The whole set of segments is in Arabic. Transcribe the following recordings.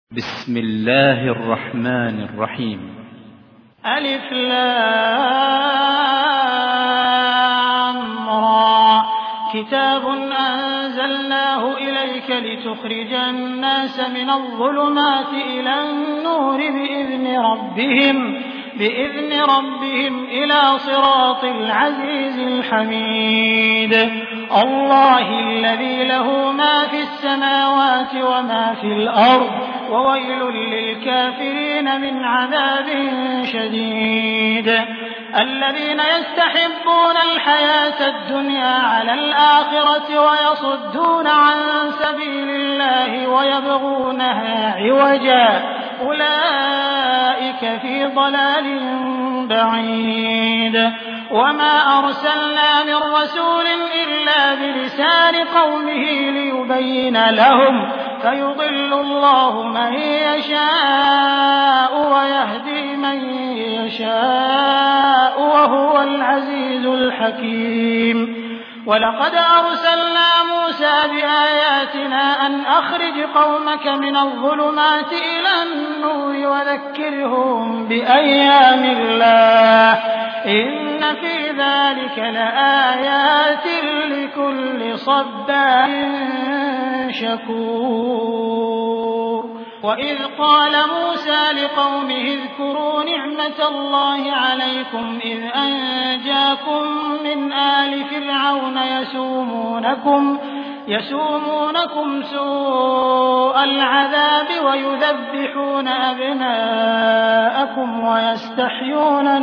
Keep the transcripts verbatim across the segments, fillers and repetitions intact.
بسم الله الرحمن الرحيم. ألف لام را كتاب أنزلناه إليك لتخرج الناس من الظلمات إلى النور بإذن ربهم بإذن ربهم إلى صراط العزيز الحميد الله الذي له ما في السماوات وما في الأرض وويل للكافرين من عذاب شديد الذين يستحبون الحياة الدنيا على الآخرة ويصدون عن سبيل الله ويبغونها عوجا أولئك في ضلال بعيد وما أرسلنا من رسول إلا بلسان قومه ليبين لهم فيضل الله من يشاء ويهدي من يشاء وهو العزيز الحكيم ولقد أرسلنا موسى بآياتنا أن أخرج قومك من الظلمات إلى النور وذكرهم بأيام الله إن في ذلك لآيات لكل صبار شكور وإذ قال موسى لقومه اذكروا نعمة الله عليكم إذ أنجاكم من آل فرعون يسومونكم يسومونكم سوء العذاب ويذبحون أبناءكم ويستحيون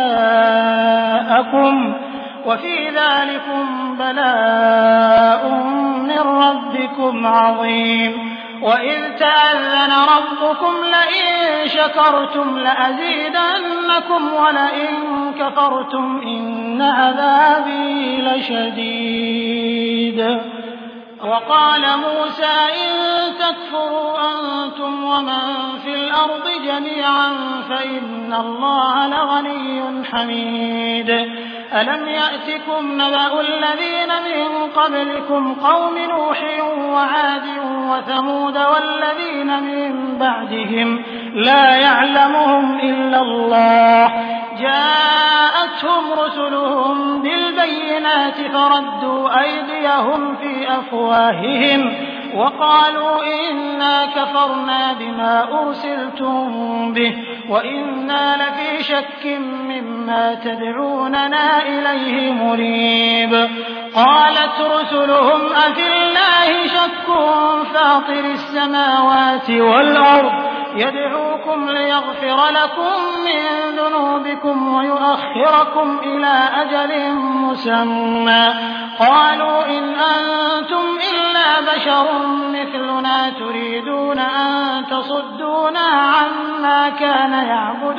نساءكم وفي ذلكم بلاء من ربكم عظيم وإذ تأذن ربكم لئن شكرتم لأزيدنكم ولئن كفرتم إن عذابي لشديد وقال موسى إن تكفروا أنتم ومن في الأرض جميعا فإن الله لغني حميد ألم يأتكم نبأ الذين من قبلكم قوم نوح وعاد وثمود والذين من بعدهم لا يعلمهم إلا الله جاءتهم رسلهم بالبينات فردوا أيديهم في أفواههم وقالوا إنا كفرنا بما أرسلتم به وإنا لفي شك مما تدعوننا إليه مريب قالت رسلهم أفي الله شك فاطر السماوات والأرض يدعوكم ليغفر لكم من ذنوبكم ويؤخركم إلى أجل مسمى قالوا إن أنتم إلا بشر مثلنا تريدون أن تصدونا عما كان يعبد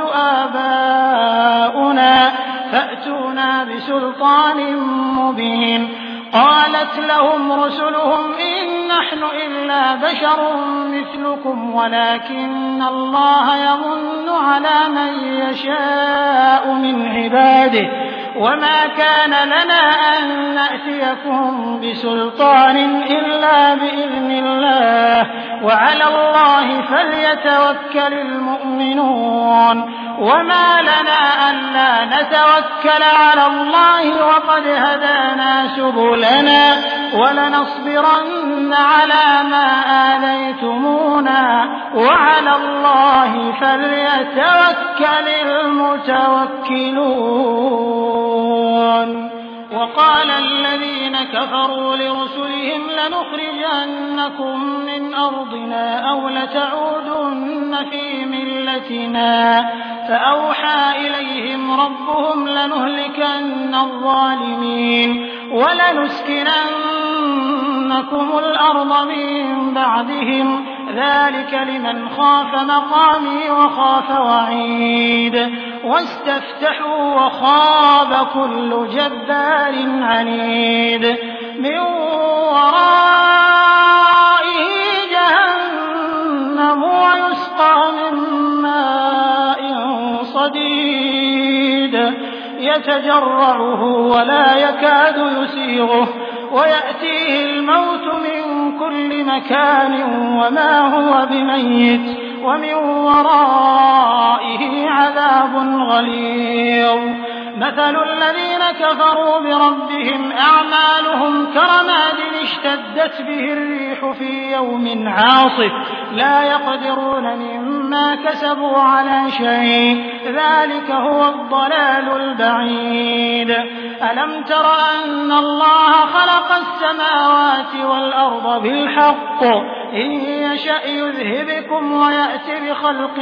آباؤنا فأتونا بسلطان مبين قالت لهم رسلهم إن نحن إلا بشر مثلكم ولكن الله يمن على من يشاء من عباده وما كان لنا أن نأتيكم بسلطان إلا بإذن الله وعلى الله فليتوكل المؤمنون وما لنا ألا نتوكل على الله وقد هدانا سبلنا ولنصبرن على ما آذيتمونا وعلى الله فليتوكل المتوكلون وقال الذين كفروا لرسلهم لنخرجنكم من أرضنا أو لتعودن في ملتنا فأوحى إليهم ربهم لنهلكن الظالمين ولنسكننكم الأرض من بعدهم ذلك لمن خاف مقامي وخاف وعيد واستفتحوا وخاب كل جبار عنيد من ورائه جهنم ويسقى من ماء صديد يتجرعه ولا يكاد يسيغه ويأتيه الموت من من كل مكان وما هو بميت ومن ورائه عذاب غليظ. مثل الذين كفروا بربهم أعمالهم كرماد اشتدت به الريح في يوم عاصف لا يقدرون مما كسبوا على شيء ذلك هو الضلال البعيد. ألم تر أن الله خلق السماوات والأرض بالحق إن يشأ يذهبكم ويأتي بخلق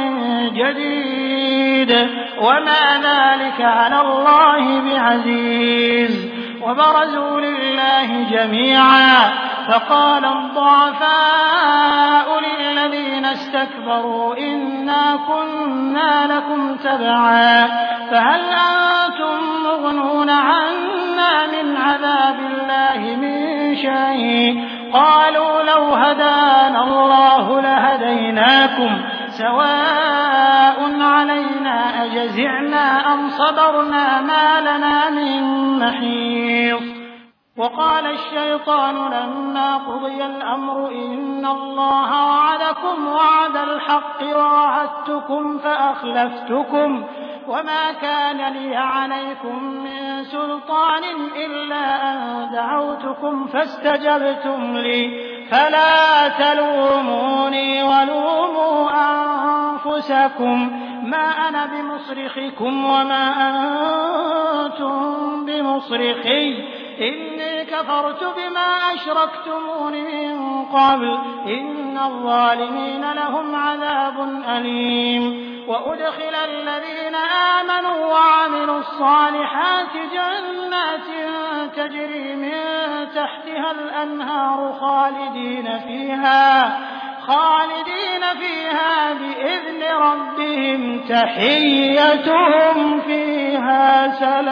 جديد وما ذلك على الله بعزيز. وبرزوا لله جميعا فقال الضعفاء للذين استكبروا إنا كنا لكم تبعا فهل أنتم مغنون عنا من عذاب الله من شيء قالوا لو هدانا الله لهديناكم سواء علينا أجزعنا أم صبرنا ما لنا من محيص. وقال الشيطان لما قضي الأمر إن الله وعدكم وعد الحق ووعدتكم فأخلفتكم وما كان لي عليكم من سلطان إلا أن دعوتكم فاستجبتم لي فلا تلوموني ولوموا أنفسكم ما أنا بمصرخكم وما أنتم بمصرخي إني كفرت بما أشركتمون من قبل إن الظالمين لهم عذاب أليم. وأدخل الذين آمنوا وعملوا الصالحات جنات تجري من تحتها الأنهار خالدين فيها خالدين فيها بإذن ربهم تحيتهم فيها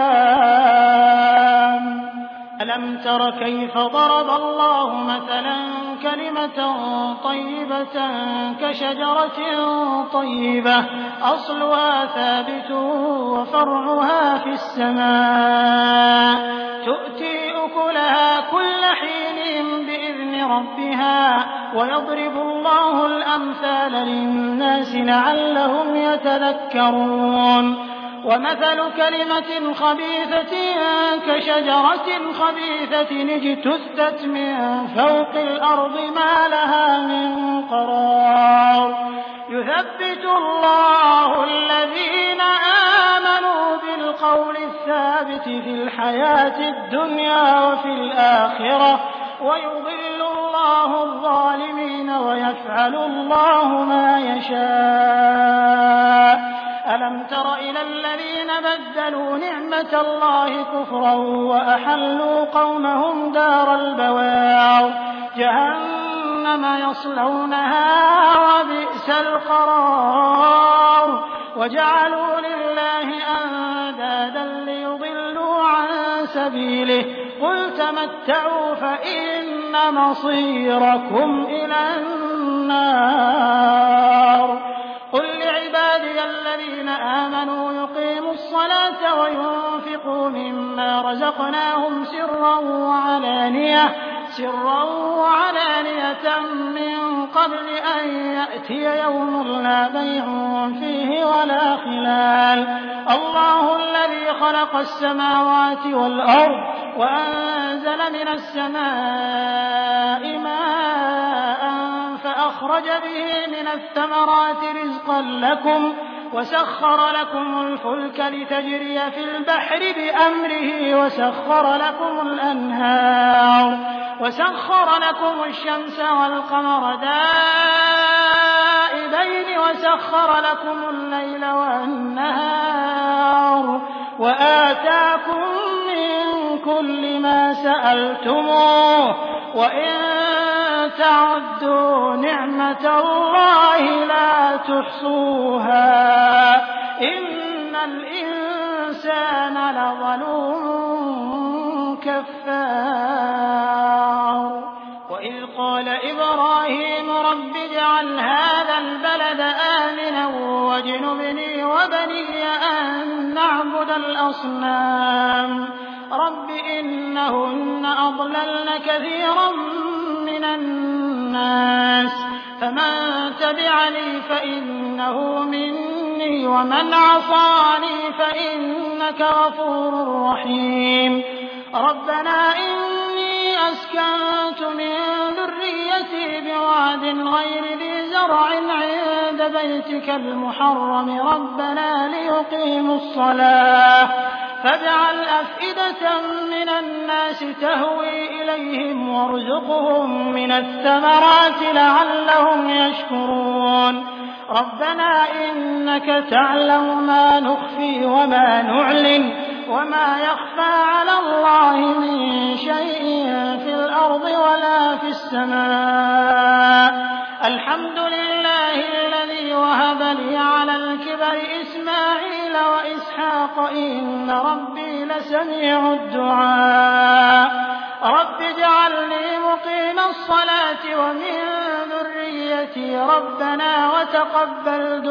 سلام. ألم تر كيف ضرب الله مثلا كلمة طيبة كشجرة طيبة أصلها ثابت وفرعها في السماء تؤتي أكلها كل حين بإذن ربها ويضرب الله الأمثال للناس لعلهم يتذكرون. ومثل كلمة خبيثة كشجرة خبيثة اجتثت من فوق الأرض ما لها من قرار يثبت الله الذين آمنوا بالقول الثابت في الحياة الدنيا وفي الآخرة ويضل الله الظالمين ويفعل الله ما يشاء. ألم تر إلى الذين بدلوا نعمة الله كفرا وأحلوا قومهم دار البوار جهنم يصلونها وبئس القرار وجعلوا لله أندادا ليضلوا عن سبيله قل تمتعوا فإن مصيركم إلى النار. قل لعبادي الذين آمنوا يقيموا الصلاة وينفقوا مما رزقناهم سرا وعلانية سرا وعلانية من قبل أن يأتي يوم لا بيع فيه ولا خلال. الله الذي خلق السماوات والأرض وأنزل من السماء ماء فأخرج به من الثمرات رزقا لكم وسخر لكم الفلك لتجري في البحر بأمره وسخر لكم الأنهار وسخر لكم الشمس والقمر دائبين وسخر لكم الليل والنهار وآتاكم من كل ما سألتموه وإن تعدوا نعمة الله لا تحصوها إن الإنسان لظلوم كفار. وإذ قال إبراهيم رب اجعل هذا البلد آمنا واجنبني وبني أن نعبد الأصنام رب إنهن أضللن كثيرا من الناس النَّاسِ فَمَن تَبِعَنِي فَإِنَّهُ مِنِّي وَمَنْ عَصَانِي فَإِنَّكَ غَفُورٌ رَّحِيمٌ رَبَّنَا إِنِّي أَسْكَنتُ مِن ذُرِّيَّتِي بِوَادٍ غَيْرِ ذِي زَرْعٍ عِندَ بَيْتِكَ الْمُحَرَّمِ رَبَّنَا لِيُقِيمُوا الصَّلَاةَ فاجعل أفئدة من الناس تهوي إليهم وارزقهم من الثمرات لعلهم يشكرون ربنا إنك تعلم ما نخفي وما نعلن وما يخفى على الله من شيء في الأرض ولا في السماء الحمد لله الذي وهب لي على الكبر إسماعيل وإسحاق إن ربي لسميع الدعاء رب اجعلني مقيم الصلاة ومن ذريتي ربنا وتقبل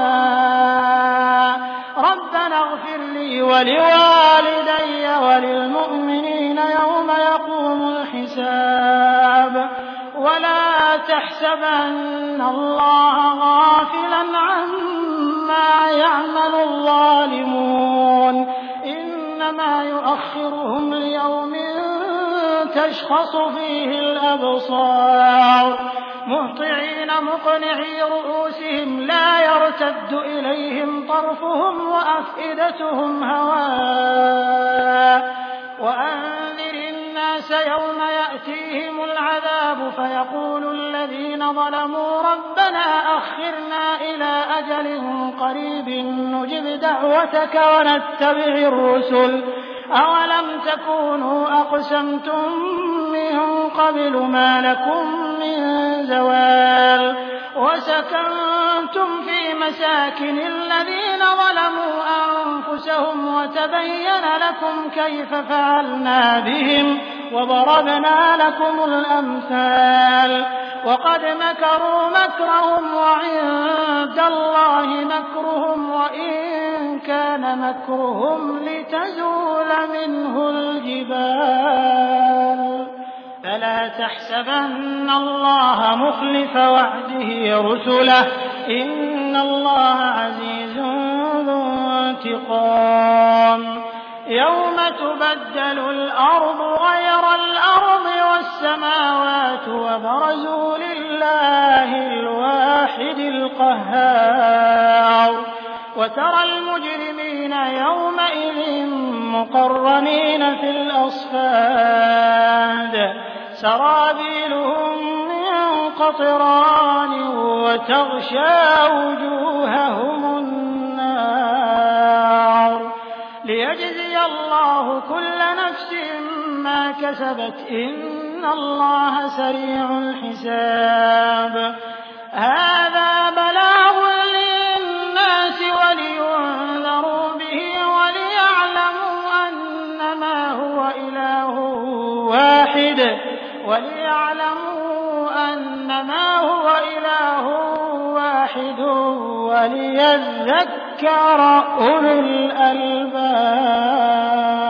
دعاء ربنا اغفر لي ولوالدي وللمؤمنين يوم يقوم الحساب ولا تحسبن الله غافلا عما يعمل الظالمون إنما يؤخرهم ليوم تشخص فيه الأبصار مهطعين مقنعي رؤوسهم لا يرتد إليهم طرفهم وأفئدتهم هواء وأنذر الناس يوم يأتيهم العذاب فيقول الذين ظلموا ربنا أخرنا إلى أجل قريب نجب دعوتك ونتبع الرسل أولم تكونوا أقسمتم من قبل ما لكم من زوال وسكنتم في مساكن الذين ظلموا أنفسهم وتبين لكم كيف فعلنا بهم وضربنا لكم الأمثال وقد مكروا مكرهم وعند الله مكرهم وإن كان مكرهم لتزول منه الجبال فلا تحسبن الله مخلف وعده رسله إن الله عزيز ذو انتقام يوم تبدل الأرض غير الأرض والسماوات وبرزوا لله الواحد القهار وترى المجرمين يومئذ مقرنين في الأصفاد سرابيلهم من قطران وتغشى وجوههم النار ليجزي الله كل نفس ما كسبت إن الله سريع الحساب هذا بلاغ للناس ولينذروا به وليعلموا أنما هو إله واحد وليعلموا أنما هو إله واحد وليذكر أولو الألباب